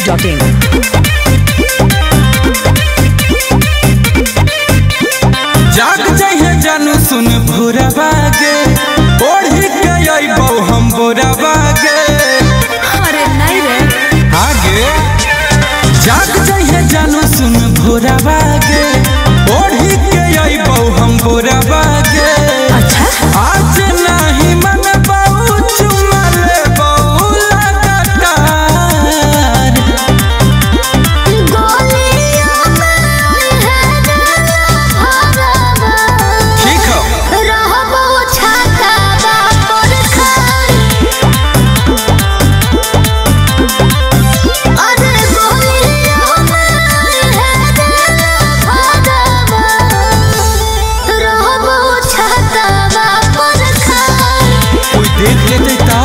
biharmasti.in जाग जाइए जानू सुन भोरा बागे ओढ़ी के अइबौ हम बोरा बागे। अरे नहीं रे आगे जाग जाइए जानू सुन भोरा बागे ओढ़ी के अइबौ हम बोरा बागे। अच्छा आज नहीं मन बहु चुमा ले बहु लगातार गोलियों में है ठीक हो रहबो छाता बापर खान। अरे गोलियों में है रहबो छाता बापर खान। कोई देख लेते ता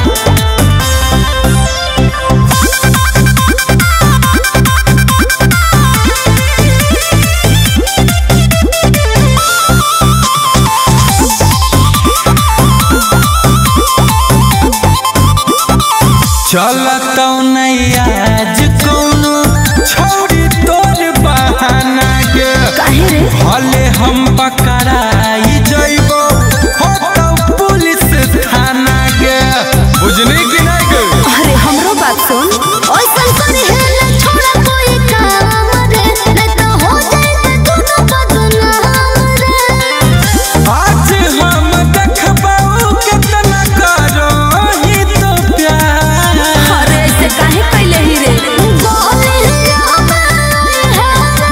चलतौ नहीं आज कोनो छोड़ी तोर बहाना के काहे रे भले हम पकड़ाई जइबो होतौ पुलिस थाना के बुझनी कि नहीं गे। अरे हमरो बात सुन ओइसन करे है न छोड़ा कोई काम रे न तो हो जाए दोनों बदनाम रे। आज हम देखबौ कितना करो ही तो प्यार। अरे ऐसे काहे कैले ही रे गोलियों में है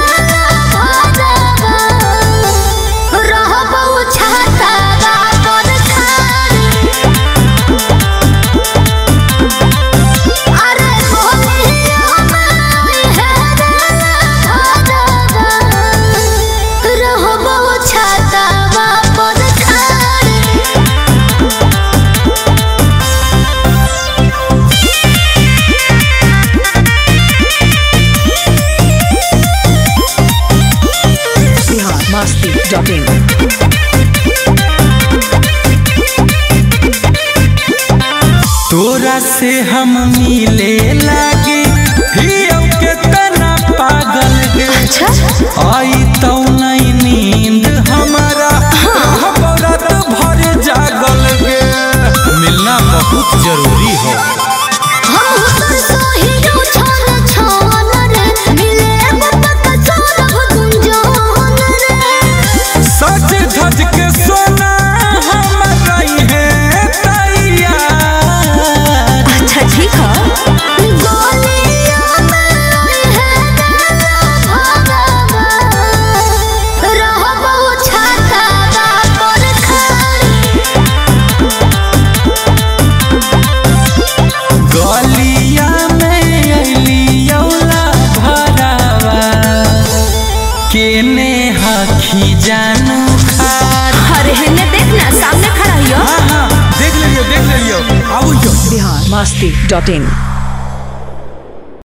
रहबो छाता बापर खान। अरे गोलियों में है रहबो छाता बापर खान। biharmasti.in तोरा से हम मिले लागे हियो के तना पागल गे। अच्छा आई तो नहीं नींद हमारा रहबौ रात भर जागल गे। मिलना बहुत जरूरी है। हम हुस्न सोहियो छान छान रे मिले मत चोरब गुंजन रे। सज धज के सोना हम रही है तैयार। अच्छा ठीक है गोलियों में है रहबो छाता बापर खान। गलिया में अलियौला भरावा केने हखी जानू खार। अरे हेने देखना सामने खड़ा हियो हाँ हाँ देख लियो आओ यो। biharmasti.in